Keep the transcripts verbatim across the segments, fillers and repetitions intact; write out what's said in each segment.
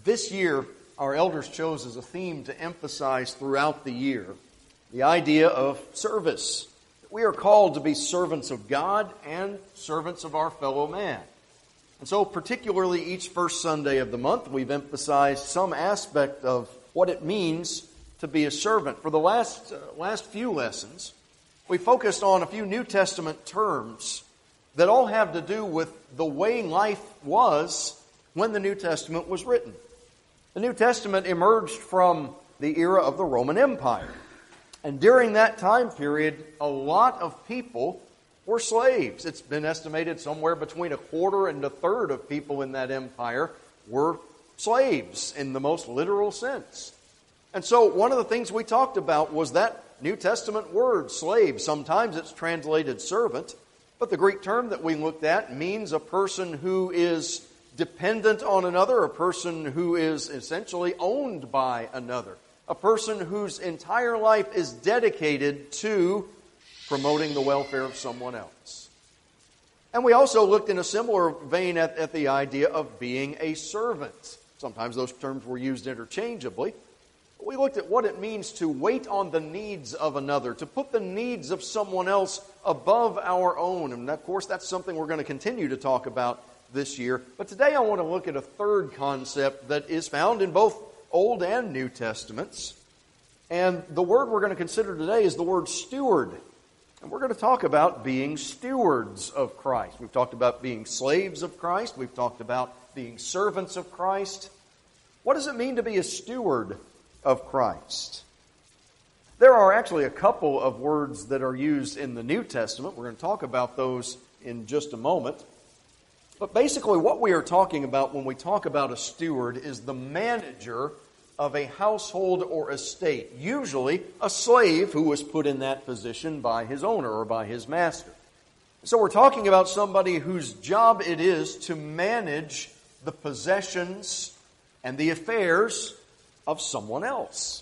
This year, our elders chose as a theme to emphasize throughout the year the idea of service. We are called to be servants of God and servants of our fellow man. And so particularly each first Sunday of the month, we've emphasized some aspect of what it means to be a servant. For the last, uh, last few lessons, we focused on a few New Testament terms that all have to do with the way life was when the New Testament was written. The New Testament emerged from the era of the Roman Empire. And during that time period, a lot of people were slaves. It's been estimated somewhere between a quarter and a third of people in that empire were slaves in the most literal sense. And so one of the things we talked about was that New Testament word, slave. Sometimes it's translated servant, but the Greek term that we looked at means a person who is dependent on another, a person who is essentially owned by another, a person whose entire life is dedicated to promoting the welfare of someone else. And we also looked in a similar vein at, at the idea of being a servant. Sometimes those terms were used interchangeably. But we looked at what it means to wait on the needs of another, to put the needs of someone else above our own. And of course, that's something we're going to continue to talk about this year. But today I want to look at a third concept that is found in both Old and New Testaments. And the word we're going to consider today is the word steward. And we're going to talk about being stewards of Christ. We've talked about being slaves of Christ. We've talked about being servants of Christ. What does it mean to be a steward of Christ? There are actually a couple of words that are used in the New Testament. We're going to talk about those in just a moment. But basically what we are talking about when we talk about a steward is the manager of a household or estate, usually a slave who was put in that position by his owner or by his master. So we're talking about somebody whose job it is to manage the possessions and the affairs of someone else.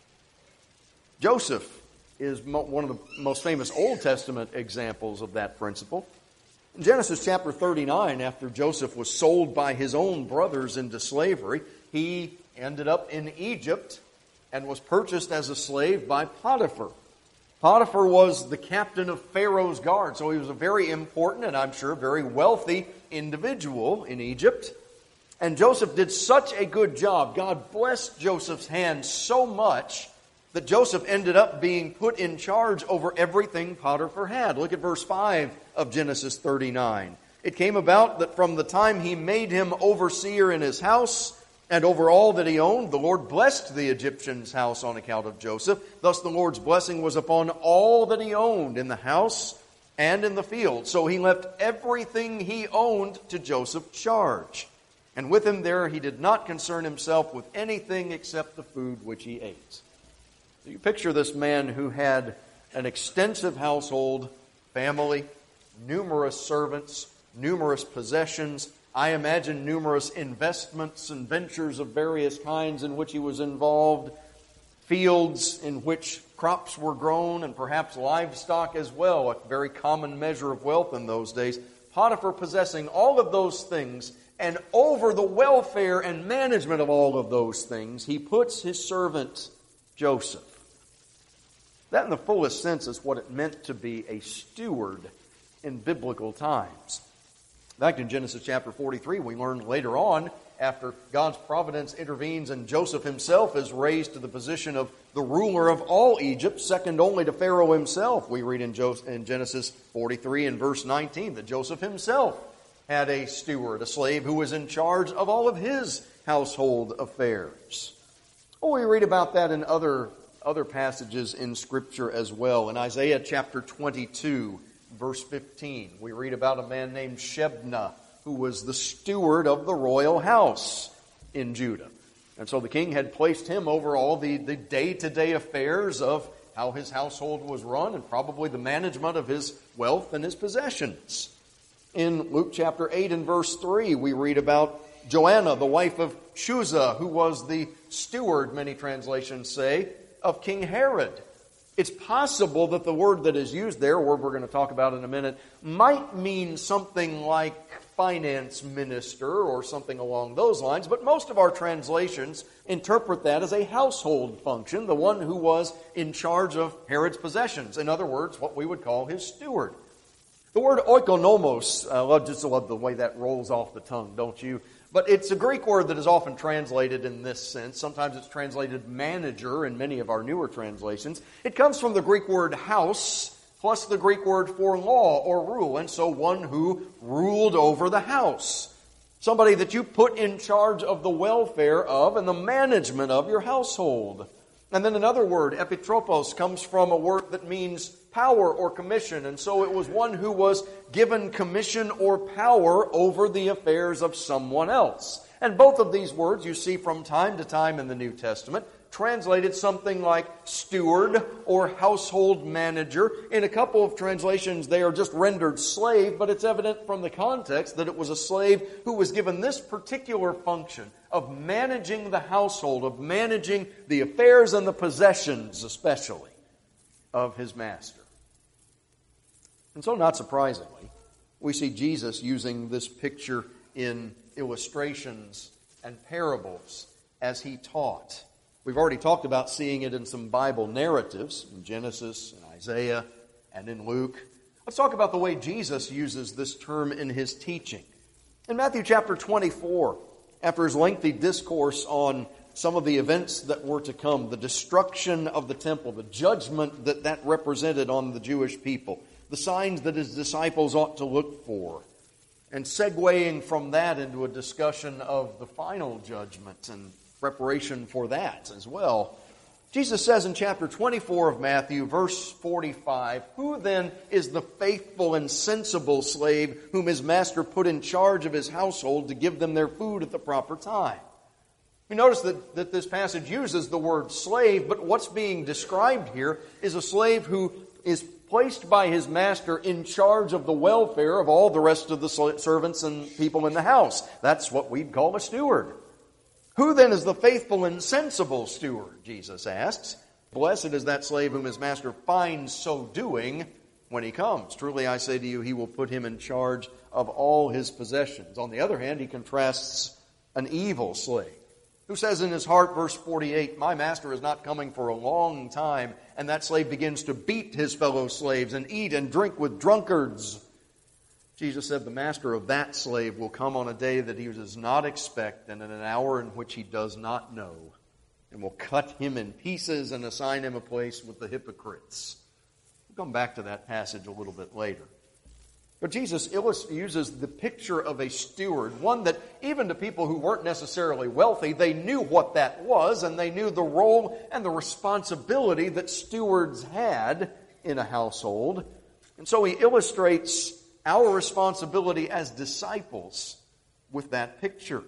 Joseph is one of the most famous Old Testament examples of that principle. In Genesis chapter thirty-nine, after Joseph was sold by his own brothers into slavery, he ended up in Egypt and was purchased as a slave by Potiphar. Potiphar was the captain of Pharaoh's guard, so he was a very important and I'm sure very wealthy individual in Egypt. And Joseph did such a good job. God blessed Joseph's hand so much that Joseph ended up being put in charge over everything Potiphar had. Look at verse five of Genesis thirty-nine. It came about that from the time he made him overseer in his house and over all that he owned, the Lord blessed the Egyptian's house on account of Joseph. Thus the Lord's blessing was upon all that he owned in the house and in the field. So he left everything he owned to Joseph's charge. And with him there he did not concern himself with anything except the food which he ate. So you picture this man who had an extensive household, family, numerous servants, numerous possessions. I imagine numerous investments and ventures of various kinds in which he was involved, fields in which crops were grown, and perhaps livestock as well, a very common measure of wealth in those days. Potiphar possessing all of those things, and over the welfare and management of all of those things, he puts his servant Joseph. That in the fullest sense is what it meant to be a steward in biblical times. In fact, in Genesis chapter forty-three, we learn later on, after God's providence intervenes and Joseph himself is raised to the position of the ruler of all Egypt, second only to Pharaoh himself. We read in Genesis forty-three and verse nineteen that Joseph himself had a steward, a slave who was in charge of all of his household affairs. Oh, we read about that in other, other passages in Scripture as well. In Isaiah chapter twenty-two, verse fifteen, we read about a man named Shebna, who was the steward of the royal house in Judah. And so the king had placed him over all the, the day-to-day affairs of how his household was run and probably the management of his wealth and his possessions. In Luke chapter eight and verse three, we read about Joanna, the wife of Chuza, who was the steward, many translations say, of King Herod. It's possible that the word that is used there, a word we're going to talk about in a minute, might mean something like finance minister or something along those lines, but most of our translations interpret that as a household function, the one who was in charge of Herod's possessions. In other words, what we would call his steward. The word oikonomos, I love, just love the way that rolls off the tongue, don't you? But it's a Greek word that is often translated in this sense. Sometimes it's translated manager in many of our newer translations. It comes from the Greek word house plus the Greek word for law or rule, and so one who ruled over the house. Somebody that you put in charge of the welfare of and the management of your household. And then another word, epitropos, comes from a word that means power or commission. And so it was one who was given commission or power over the affairs of someone else. And both of these words you see from time to time in the New Testament, translated something like steward or household manager. In a couple of translations they are just rendered slave, but it's evident from the context that it was a slave who was given this particular function of managing the household, of managing the affairs and the possessions especially of his master. And so, not surprisingly, we see Jesus using this picture in illustrations and parables as he taught. We've already talked about seeing it in some Bible narratives, in Genesis, in Isaiah, and in Luke. Let's talk about the way Jesus uses this term in his teaching. In Matthew chapter twenty-four, after his lengthy discourse on some of the events that were to come, the destruction of the temple, the judgment that that represented on the Jewish people, the signs that his disciples ought to look for, and segueing from that into a discussion of the final judgment and preparation for that as well. Jesus says in chapter twenty-four of Matthew, verse forty-five, "Who then is the faithful and sensible slave whom his master put in charge of his household to give them their food at the proper time?" You notice that, that this passage uses the word slave, but what's being described here is a slave who is placed by his master in charge of the welfare of all the rest of the servants and people in the house. That's what we'd call a steward. "Who then is the faithful and sensible steward?" Jesus asks. "Blessed is that slave whom his master finds so doing when he comes. Truly I say to you, he will put him in charge of all his possessions." On the other hand, he contrasts an evil slave who says in his heart, verse forty-eight, "My master is not coming for a long time." And that slave begins to beat his fellow slaves and eat and drink with drunkards. Jesus said the master of that slave will come on a day that he does not expect and in an hour in which he does not know, and will cut him in pieces and assign him a place with the hypocrites. We'll come back to that passage a little bit later. But Jesus uses the picture of a steward, one that even to people who weren't necessarily wealthy, they knew what that was, and they knew the role and the responsibility that stewards had in a household. And so he illustrates our responsibility as disciples with that picture.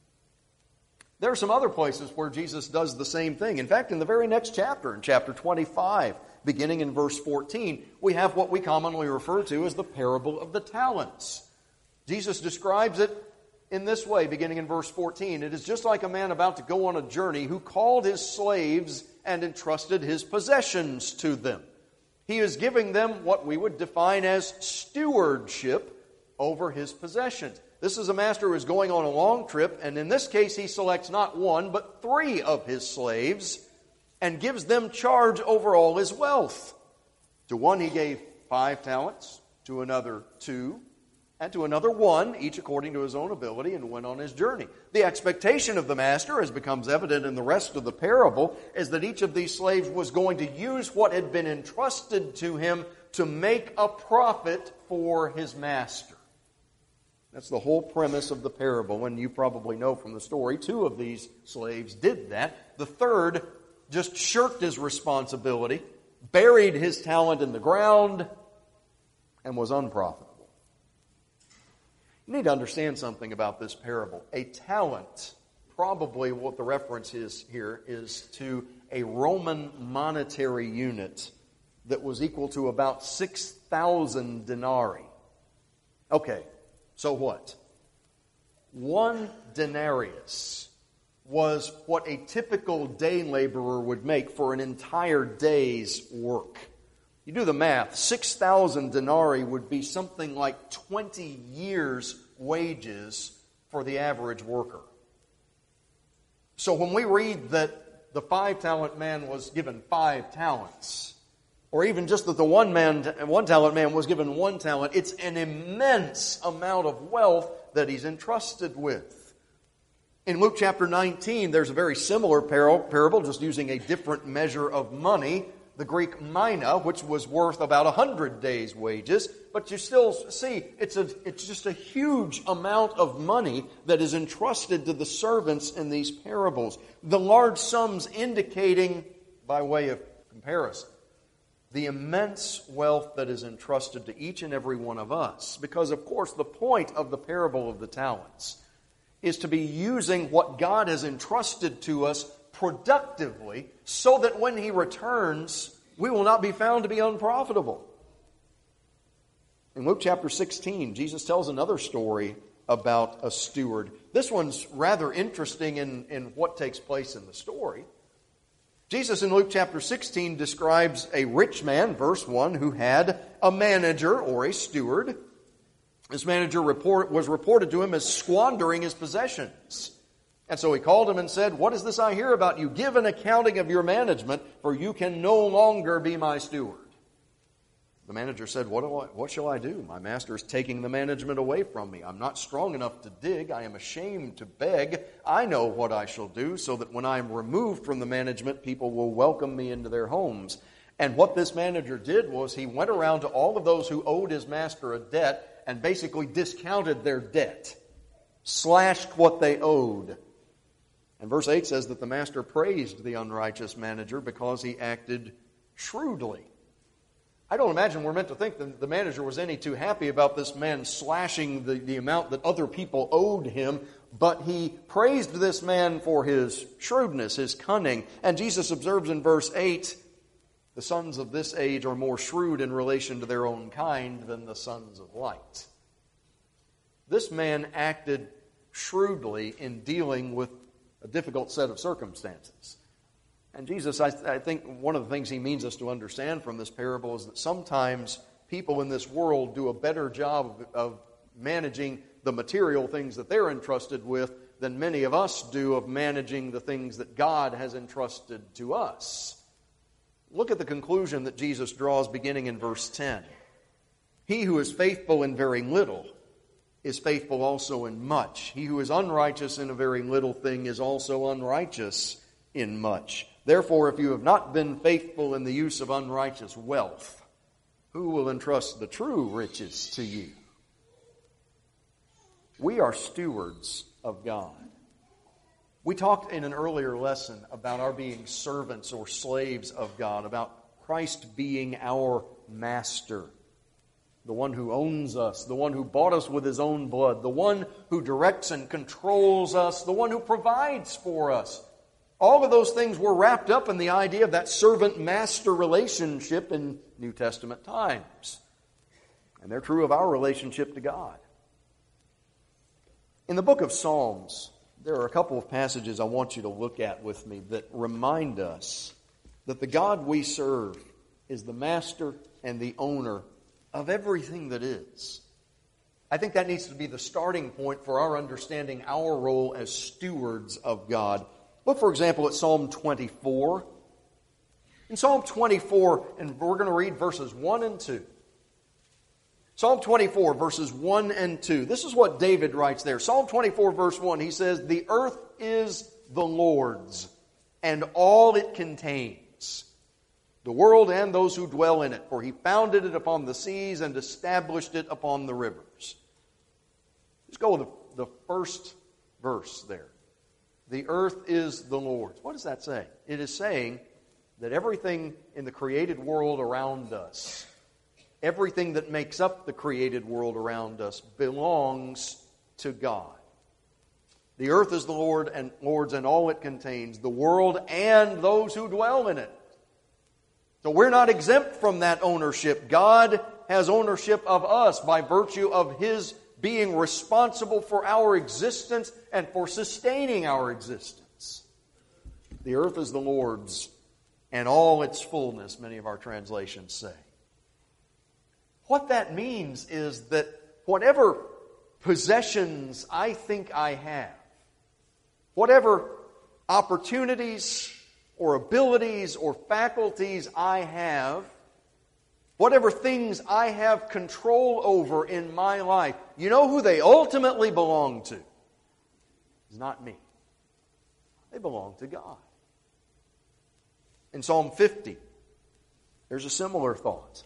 There are some other places where Jesus does the same thing. In fact, in the very next chapter, in chapter twenty-five, beginning in verse fourteen, we have what we commonly refer to as the parable of the talents. Jesus describes it in this way, beginning in verse fourteen. "It is just like a man about to go on a journey who called his slaves and entrusted his possessions to them." He is giving them what we would define as stewardship over his possessions. This is a master who is going on a long trip, and in this case he selects not one, but three of his slaves and gives them charge over all his wealth. To one he gave five talents, to another two, and to another one, each according to his own ability, and went on his journey. The expectation of the master, as becomes evident in the rest of the parable, is that each of these slaves was going to use what had been entrusted to him to make a profit for his master. That's the whole premise of the parable, and you probably know from the story, two of these slaves did that. The third just shirked his responsibility, buried his talent in the ground, and was unprofitable. You need to understand something about this parable. A talent, probably what the reference is here, is to a Roman monetary unit that was equal to about six thousand denarii. Okay, so what? One denarius was what a typical day laborer would make for an entire day's work. You do the math, six thousand denarii would be something like twenty years wages for the average worker. So when we read that the five-talent man was given five talents, or even just that the one man, one talent man was given one talent, it's an immense amount of wealth that he's entrusted with. In Luke chapter nineteen, there's a very similar parable, just using a different measure of money, the Greek mina, which was worth about a hundred days' wages. But you still see, it's a, it's just a huge amount of money that is entrusted to the servants in these parables. The large sums indicating, by way of comparison, the immense wealth that is entrusted to each and every one of us. Because, of course, the point of the parable of the talents is to be using what God has entrusted to us productively so that when He returns, we will not be found to be unprofitable. In Luke chapter sixteen, Jesus tells another story about a steward. This one's rather interesting in, in what takes place in the story. Jesus in Luke chapter sixteen describes a rich man, verse one, who had a manager or a steward. This manager report, was reported to him as squandering his possessions. And so he called him and said, "What is this I hear about you? Give an accounting of your management, for you can no longer be my steward." The manager said, what, do I, what shall I do? My master is taking the management away from me. I'm not strong enough to dig. I am ashamed to beg. I know what I shall do, so that when I am removed from the management, people will welcome me into their homes. And what this manager did was he went around to all of those who owed his master a debt and basically discounted their debt, slashed what they owed. And verse eight says that the master praised the unrighteous manager because he acted shrewdly. I don't imagine we're meant to think that the manager was any too happy about this man slashing the, the amount that other people owed him, but he praised this man for his shrewdness, his cunning. And Jesus observes in verse eight, the sons of this age are more shrewd in relation to their own kind than the sons of light. This man acted shrewdly in dealing with a difficult set of circumstances. And Jesus, I, I think one of the things He means us to understand from this parable is that sometimes people in this world do a better job of, of managing the material things that they're entrusted with than many of us do of managing the things that God has entrusted to us. Look at the conclusion that Jesus draws beginning in verse ten. He who is faithful in very little is faithful also in much. He who is unrighteous in a very little thing is also unrighteous in much. Therefore, if you have not been faithful in the use of unrighteous wealth, who will entrust the true riches to you? We are stewards of God. We talked in an earlier lesson about our being servants or slaves of God, about Christ being our master, the one who owns us, the one who bought us with His own blood, the one who directs and controls us, the one who provides for us. All of those things were wrapped up in the idea of that servant-master relationship in New Testament times. And they're true of our relationship to God. In the book of Psalms, there are a couple of passages I want you to look at with me that remind us that the God we serve is the master and the owner of everything that is. I think that needs to be the starting point for our understanding our role as stewards of God. Look, for example, at Psalm twenty-four. In Psalm twenty-four, and we're going to read verses one and two. Psalm twenty-four, verses one and two. This is what David writes there. Psalm twenty-four, verse one, he says, "The earth is the Lord's, and all it contains, the world and those who dwell in it. For He founded it upon the seas and established it upon the rivers." Let's go with the, the first verse there. The earth is the Lord's. What does that say? It is saying that everything in the created world around us, everything that makes up the created world around us, belongs to God. The earth is the Lord and Lord's and all it contains, the world and those who dwell in it. So we're not exempt from that ownership. God has ownership of us by virtue of His being responsible for our existence and for sustaining our existence. The earth is the Lord's and all its fullness, many of our translations say. What that means is that whatever possessions I think I have, whatever opportunities or abilities or faculties I have, whatever things I have control over in my life, you know who they ultimately belong to? It's not me. They belong to God. In Psalm fifty, there's a similar thought.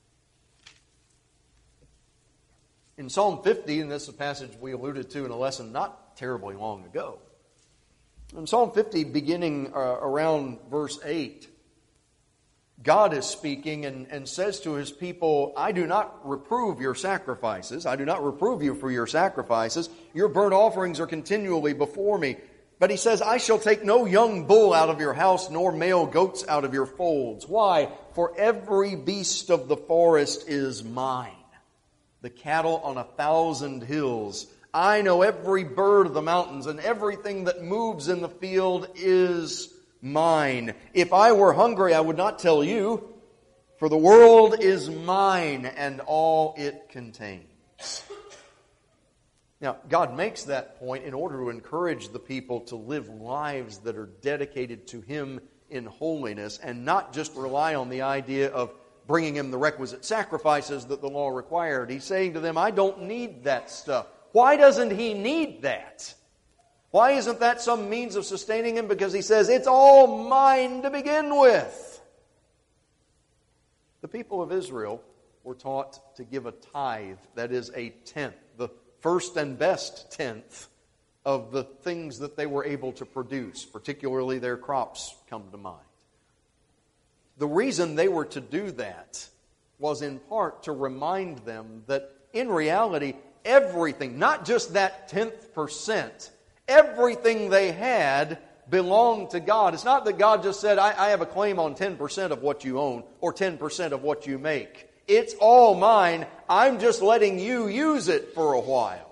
In Psalm fifty, and this is a passage we alluded to in a lesson not terribly long ago. In Psalm fifty, beginning uh, around verse eight, God is speaking and, and says to His people, I do not reprove your sacrifices. I do not reprove you for your sacrifices. Your burnt offerings are continually before me. But He says, I shall take no young bull out of your house, nor male goats out of your folds. Why? For every beast of the forest is mine, the cattle on a thousand hills. I know every bird of the mountains, and everything that moves in the field is mine. If I were hungry, I would not tell you, for the world is mine and all it contains. Now, God makes that point in order to encourage the people to live lives that are dedicated to Him in holiness and not just rely on the idea of bringing Him the requisite sacrifices that the law required. He's saying to them, I don't need that stuff. Why doesn't He need that? Why isn't that some means of sustaining Him? Because He says, it's all mine to begin with. The people of Israel were taught to give a tithe, that is a tenth, the first and best tenth of the things that they were able to produce, particularly their crops come to mind. The reason they were to do that was in part to remind them that in reality, everything, not just that tenth percent, everything they had belonged to God. It's not that God just said, I, I have a claim on ten percent of what you own or ten percent of what you make. It's all mine. I'm just letting you use it for a while.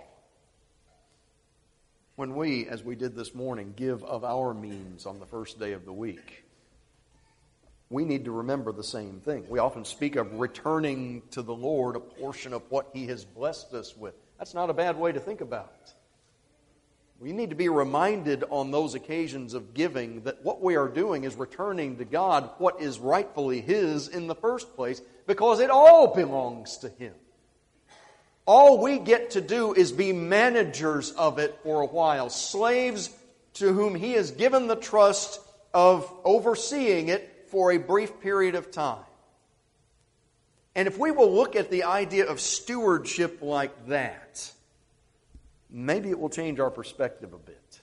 When we, as we did this morning, give of our means on the first day of the week, we need to remember the same thing. We often speak of returning to the Lord a portion of what He has blessed us with. That's not a bad way to think about it. We need to be reminded on those occasions of giving that what we are doing is returning to God what is rightfully His in the first place, because it all belongs to Him. All we get to do is be managers of it for a while, slaves to whom He has given the trust of overseeing it for a brief period of time. And if we will look at the idea of stewardship like that, maybe it will change our perspective a bit.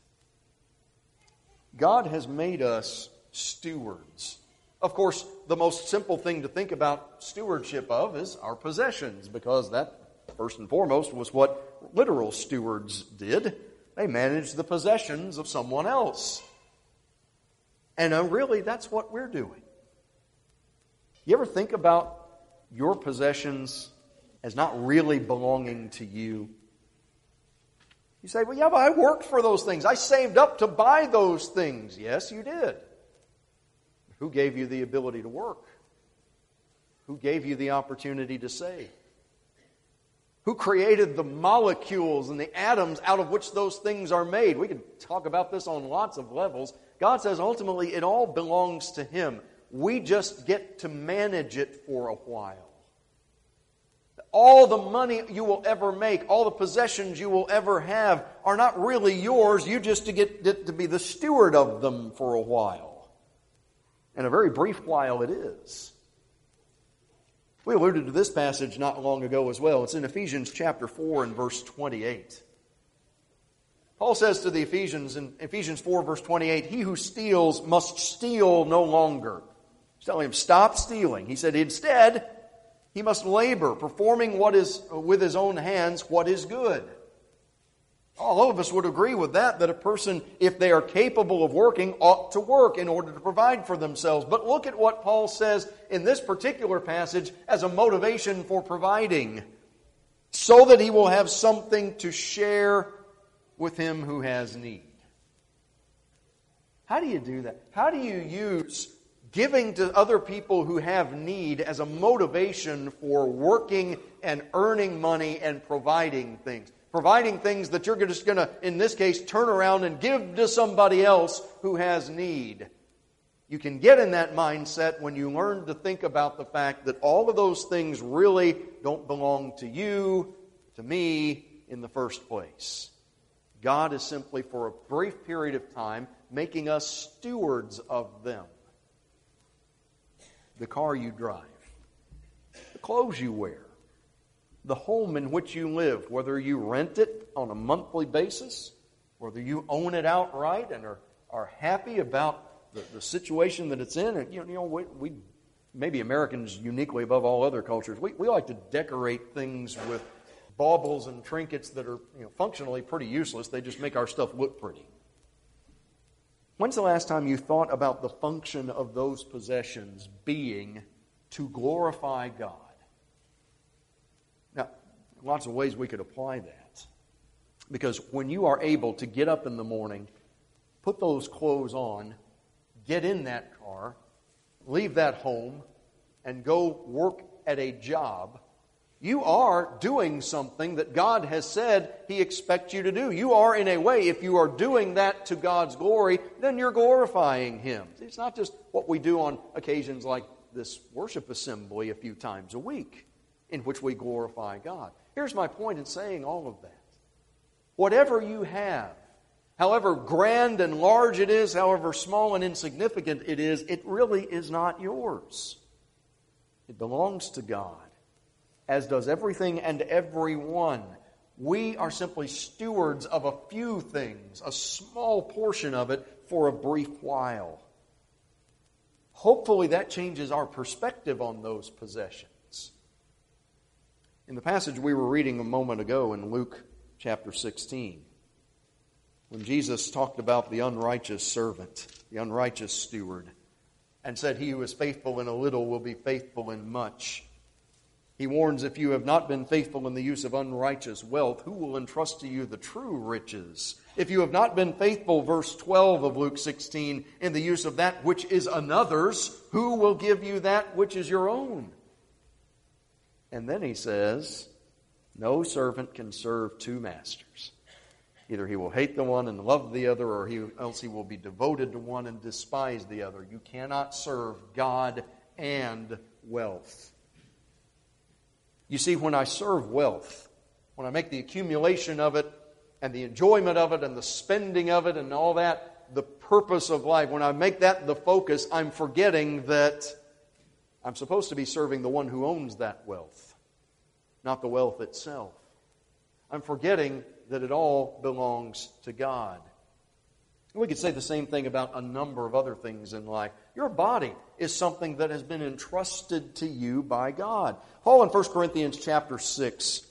God has made us stewards. Of course, the most simple thing to think about stewardship of is our possessions, because that, first and foremost, was what literal stewards did. They managed the possessions of someone else. And uh, really, that's what we're doing. You ever think about your possessions as not really belonging to you? You say, well, yeah, but I worked for those things. I saved up to buy those things. Yes, you did. Who gave you the ability to work? Who gave you the opportunity to save? Who created the molecules and the atoms out of which those things are made? We can talk about this on lots of levels. God says ultimately it all belongs to Him. We just get to manage it for a while. All the money you will ever make, all the possessions you will ever have are not really yours. You just to get, get to be the steward of them for a while. And a very brief while it is. We alluded to this passage not long ago as well. It's in Ephesians chapter four and verse twenty-eight. Paul says to the Ephesians in Ephesians four verse twenty-eight, he who steals must steal no longer. He's telling him, stop stealing. He said, instead, he must labor, performing what is with his own hands what is good. All of us would agree with that, that a person, if they are capable of working, ought to work in order to provide for themselves. But look at what Paul says in this particular passage as a motivation for providing, so that he will have something to share with him who has need. How do you do that? How do you use giving to other people who have need as a motivation for working and earning money and providing things? providing things that you're just going to, in this case, turn around and give to somebody else who has need. You can get in that mindset when you learn to think about the fact that all of those things really don't belong to you, to me, in the first place. God is simply, for a brief period of time, making us stewards of them. The car you drive, the clothes you wear, the home in which you live, whether you rent it on a monthly basis, whether you own it outright and are, are happy about the, the situation that it's in. And, you know, you know we, we, maybe Americans uniquely above all other cultures, we, we like to decorate things with baubles and trinkets that are, you know, functionally pretty useless. They just make our stuff look pretty. When's the last time you thought about the function of those possessions being to glorify God? Now, lots of ways we could apply that. Because when you are able to get up in the morning, put those clothes on, get in that car, leave that home, and go work at a job, you are doing something that God has said He expects you to do. You are, in a way, if you are doing that to God's glory, then you're glorifying Him. It's not just what we do on occasions like this worship assembly a few times a week, in which we glorify God. Here's my point in saying all of that. Whatever you have, however grand and large it is, however small and insignificant it is, it really is not yours. It belongs to God, as does everything and everyone. We are simply stewards of a few things, a small portion of it for a brief while. Hopefully that changes our perspective on those possessions. In the passage we were reading a moment ago in Luke chapter sixteen, when Jesus talked about the unrighteous servant, the unrighteous steward, and said, "He who is faithful in a little will be faithful in much." He warns, if you have not been faithful in the use of unrighteous wealth, who will entrust to you the true riches? If you have not been faithful, verse twelve of Luke sixteen, in the use of that which is another's, who will give you that which is your own? And then he says, no servant can serve two masters. Either he will hate the one and love the other, or he, else he will be devoted to one and despise the other. You cannot serve God and wealth. You see, when I serve wealth, when I make the accumulation of it and the enjoyment of it and the spending of it and all that the purpose of life, when I make that the focus, I'm forgetting that I'm supposed to be serving the one who owns that wealth, not the wealth itself. I'm forgetting that it all belongs to God. We could say the same thing about a number of other things in life. Your body is something that has been entrusted to you by God. Paul in First Corinthians chapter six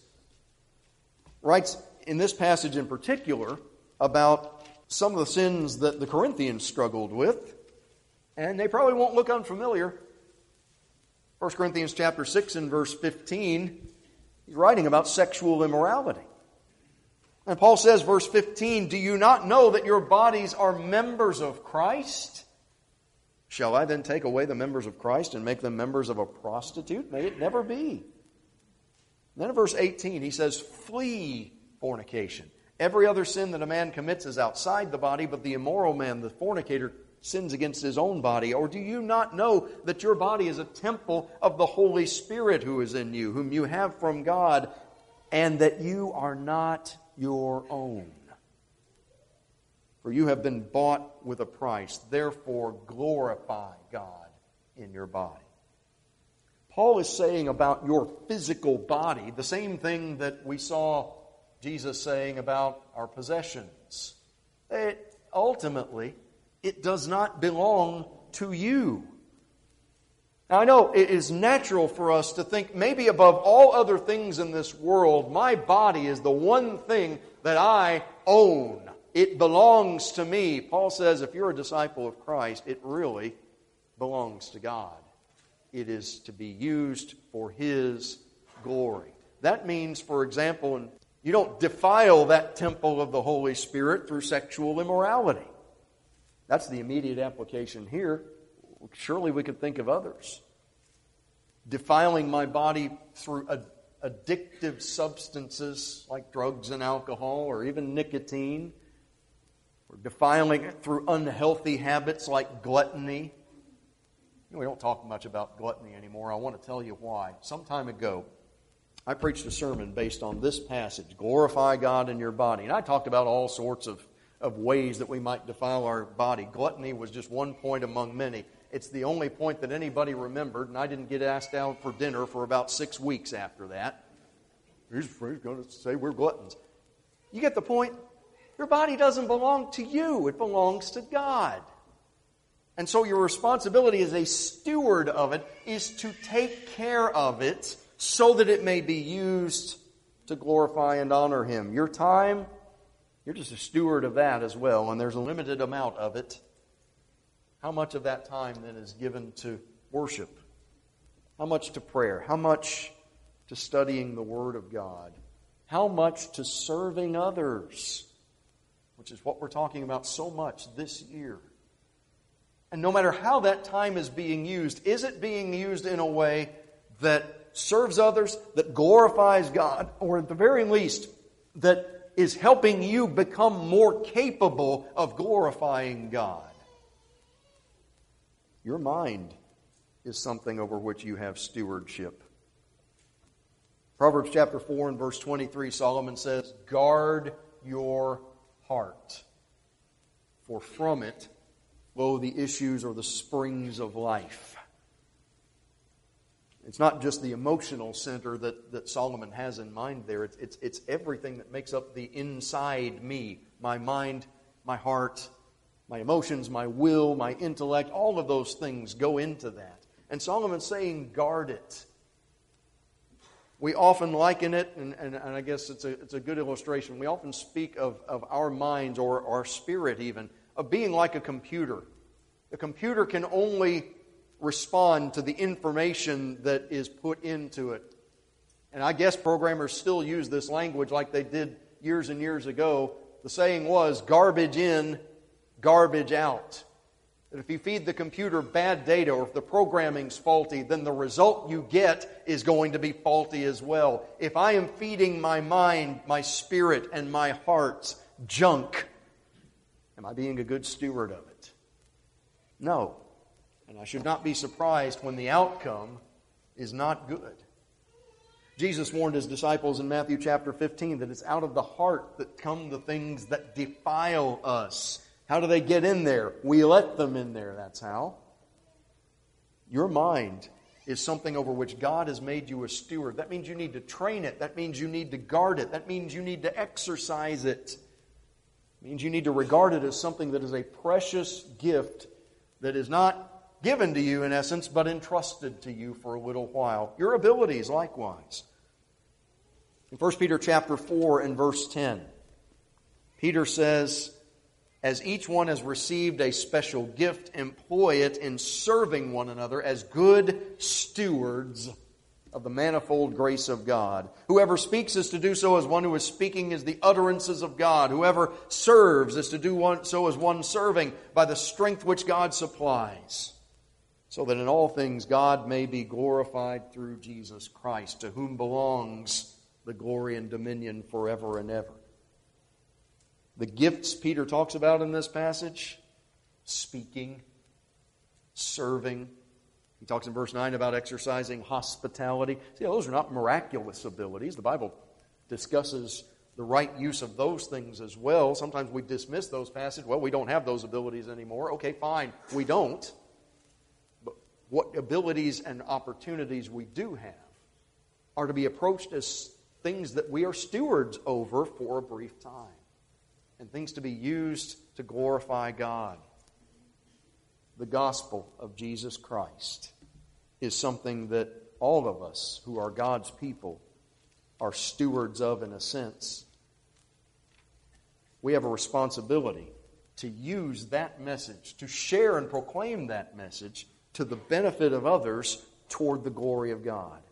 writes in this passage in particular about some of the sins that the Corinthians struggled with, and they probably won't look unfamiliar. First Corinthians chapter six and verse fifteen, he's writing about sexual immorality. And Paul says, verse fifteen, do you not know that your bodies are members of Christ? Shall I then take away the members of Christ and make them members of a prostitute? May it never be. Then in verse eighteen, he says, flee fornication. Every other sin that a man commits is outside the body, but the immoral man, the fornicator, sins against his own body. Or do you not know that your body is a temple of the Holy Spirit who is in you, whom you have from God, and that you are not your own? For you have been bought with a price. Therefore, glorify God in your body. Paul is saying about your physical body the same thing that we saw Jesus saying about our possessions. It, ultimately, it does not belong to you. Now, I know it is natural for us to think maybe above all other things in this world, my body is the one thing that I own. It belongs to me. Paul says if you're a disciple of Christ, it really belongs to God. It is to be used for His glory. That means, for example, you don't defile that temple of the Holy Spirit through sexual immorality. That's the immediate application here. Surely we could think of others. Defiling my body through addictive substances like drugs and alcohol or even nicotine. We're defiling it through unhealthy habits like gluttony. You know, we don't talk much about gluttony anymore. I want to tell you why. Some time ago, I preached a sermon based on this passage, glorify God in your body. And I talked about all sorts of, of ways that we might defile our body. Gluttony was just one point among many. It's the only point that anybody remembered, and I didn't get asked out for dinner for about six weeks after that. He's, he's going to say we're gluttons. You get the point? Your body doesn't belong to you. It belongs to God. And so your responsibility as a steward of it is to take care of it so that it may be used to glorify and honor Him. Your time, you're just a steward of that as well, and there's a limited amount of it. How much of that time then is given to worship? How much to prayer? How much to studying the Word of God? How much to serving others? Which is what we're talking about so much this year. And no matter how that time is being used, is it being used in a way that serves others, that glorifies God, or at the very least, that is helping you become more capable of glorifying God? Your mind is something over which you have stewardship. Proverbs chapter four and verse twenty-three, Solomon says, guard your heart, for from it flow the issues or the springs of life. It's not just the emotional center that, that Solomon has in mind there. It's, it's, it's everything that makes up the inside me. My mind, my heart, my emotions, my will, my intellect, all of those things go into that. And Solomon's saying, guard it. We often liken it, and, and, and I guess it's a, it's a good illustration, we often speak of, of our minds or our spirit even, of being like a computer. The computer can only respond to the information that is put into it. And I guess programmers still use this language like they did years and years ago. The saying was, garbage in, garbage out. That if you feed the computer bad data or if the programming's faulty, then the result you get is going to be faulty as well. If I am feeding my mind, my spirit, and my heart junk, am I being a good steward of it? No. And I should not be surprised when the outcome is not good. Jesus warned His disciples in Matthew chapter fifteen that it's out of the heart that come the things that defile us. How do they get in there? We let them in there, that's how. Your mind is something over which God has made you a steward. That means you need to train it. That means you need to guard it. That means you need to exercise it. It means you need to regard it as something that is a precious gift that is not given to you in essence, but entrusted to you for a little while. Your abilities likewise. In First Peter chapter four and verse ten, Peter says, as each one has received a special gift, employ it in serving one another as good stewards of the manifold grace of God. Whoever speaks is to do so as one who is speaking is the utterances of God. Whoever serves is to do one, so as one serving by the strength which God supplies, so that in all things God may be glorified through Jesus Christ, to whom belongs the glory and dominion forever and ever. The gifts Peter talks about in this passage, speaking, serving. He talks in verse nine about exercising hospitality. See, those are not miraculous abilities. The Bible discusses the right use of those things as well. Sometimes we dismiss those passages. Well, we don't have those abilities anymore. Okay, fine, we don't. But what abilities and opportunities we do have are to be approached as things that we are stewards over for a brief time. And things to be used to glorify God. The gospel of Jesus Christ is something that all of us who are God's people are stewards of in a sense. We have a responsibility to use that message, to share and proclaim that message to the benefit of others toward the glory of God.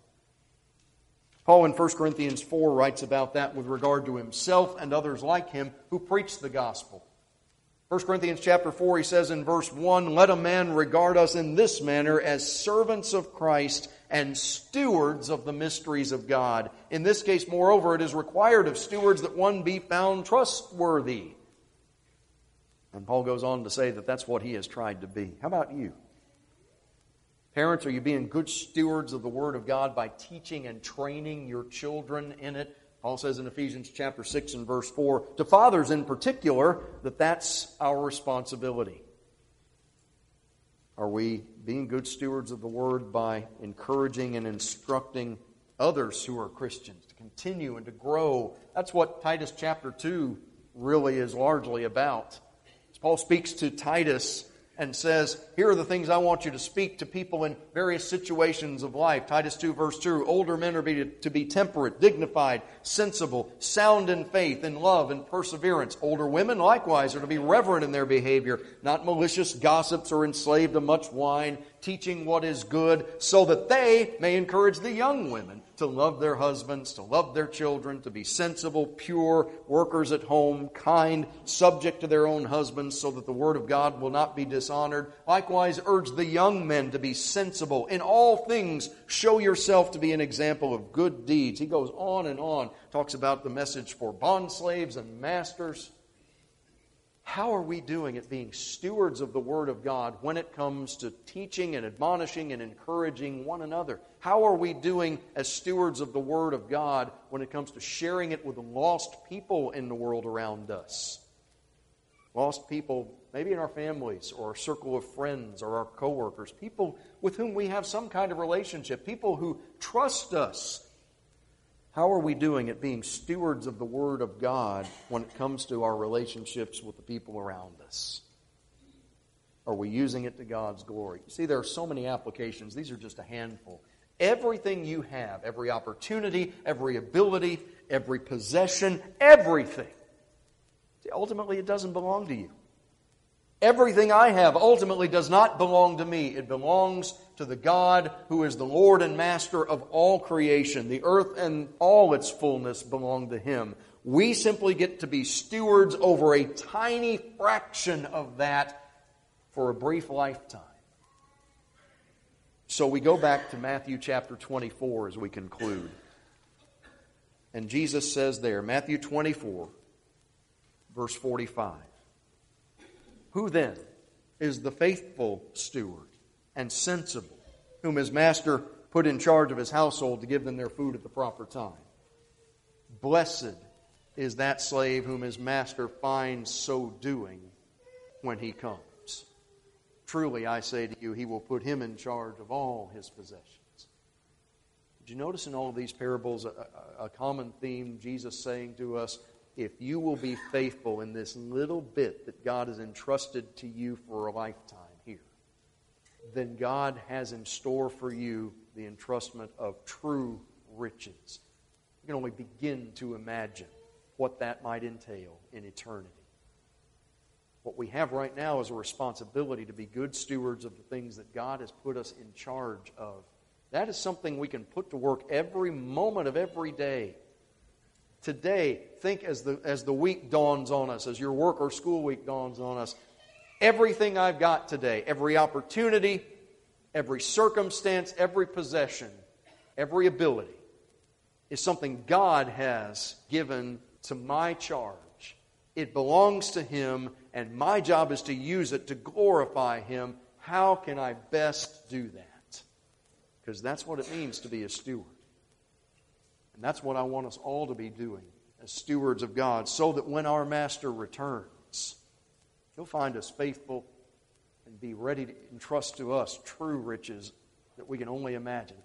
Paul in First Corinthians four writes about that with regard to himself and others like him who preach the gospel. First Corinthians chapter four, he says in verse one, "Let a man regard us in this manner as servants of Christ and stewards of the mysteries of God." In this case, moreover, it is required of stewards that one be found trustworthy. And Paul goes on to say that that's what he has tried to be. How about you? Parents, are you being good stewards of the Word of God by teaching and training your children in it? Paul says in Ephesians chapter six and verse four, to fathers in particular, that that's our responsibility. Are we being good stewards of the Word by encouraging and instructing others who are Christians to continue and to grow? That's what Titus chapter two really is largely about. As Paul speaks to Titus and says, here are the things I want you to speak to people in various situations of life. Titus two verse two, older men are be, to be temperate, dignified, sensible, sound in faith, in love, and perseverance. Older women likewise are to be reverent in their behavior, not malicious gossips or enslaved to much wine, teaching what is good, so that they may encourage the young women to love their husbands, to love their children, to be sensible, pure, workers at home, kind, subject to their own husbands, so that the word of God will not be dishonored. Likewise, urge the young men to be sensible. In all things, show yourself to be an example of good deeds. He goes on and on, talks about the message for bondslaves and masters. How are we doing at being stewards of the Word of God when it comes to teaching and admonishing and encouraging one another? How are we doing as stewards of the Word of God when it comes to sharing it with the lost people in the world around us? Lost people, maybe in our families or our circle of friends or our coworkers, people with whom we have some kind of relationship, people who trust us. How are we doing at being stewards of the Word of God when it comes to our relationships with the people around us? Are we using it to God's glory? You see, there are so many applications. These are just a handful. Everything you have, every opportunity, every ability, every possession, everything. See, ultimately, it doesn't belong to you. Everything I have ultimately does not belong to me. It belongs to the God who is the Lord and Master of all creation. The earth and all its fullness belong to Him. We simply get to be stewards over a tiny fraction of that for a brief lifetime. So we go back to Matthew chapter twenty-four as we conclude. And Jesus says there, Matthew twenty-four, verse forty-five. Who then is the faithful steward and sensible, whom his master put in charge of his household to give them their food at the proper time? Blessed is that slave whom his master finds so doing when he comes. Truly, I say to you, he will put him in charge of all his possessions. Did you notice in all of these parables a, a, a common theme? Jesus saying to us, if you will be faithful in this little bit that God has entrusted to you for a lifetime here, then God has in store for you the entrustment of true riches. You can only begin to imagine what that might entail in eternity. What we have right now is a responsibility to be good stewards of the things that God has put us in charge of. That is something we can put to work every moment of every day. Today, think as the as the week dawns on us, as your work or school week dawns on us, everything I've got today, every opportunity, every circumstance, every possession, every ability, is something God has given to my charge. It belongs to Him, and my job is to use it to glorify Him. How can I best do that? Because that's what it means to be a steward. And that's what I want us all to be doing as stewards of God, so that when our Master returns, He'll find us faithful and be ready to entrust to us true riches that we can only imagine.